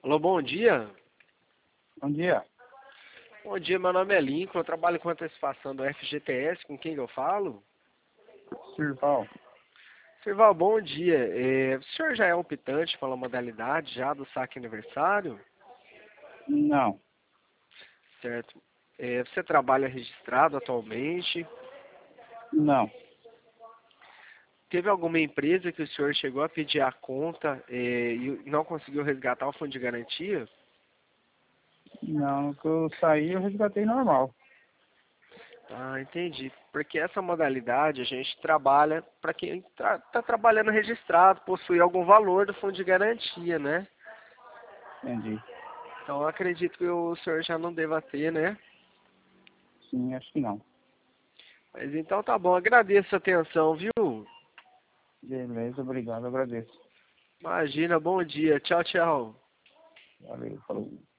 Alô, bom dia. Bom dia, Bom dia, meu nome é Lincoln, eu trabalho com antecipação do FGTS, com quem que eu falo? Sirval. Sirval, bom dia. O senhor já é optante pela modalidade já do saque aniversário? Não, Certo. Você trabalha registrado atualmente? não, Teve alguma empresa que o senhor chegou a pedir a conta e não conseguiu resgatar o fundo de garantia? não. Que eu saí, eu resgatei normal. Ah, entendi. Porque essa modalidade a gente trabalha para quem está trabalhando registrado, possui algum valor do fundo de garantia, né? Entendi. Então eu acredito que o senhor já não deva ter, né? Sim, acho que não. Mas então tá bom, agradeço a atenção, viu? Beleza, obrigado, agradeço. Imagina, bom dia. Tchau, tchau. Valeu, falou.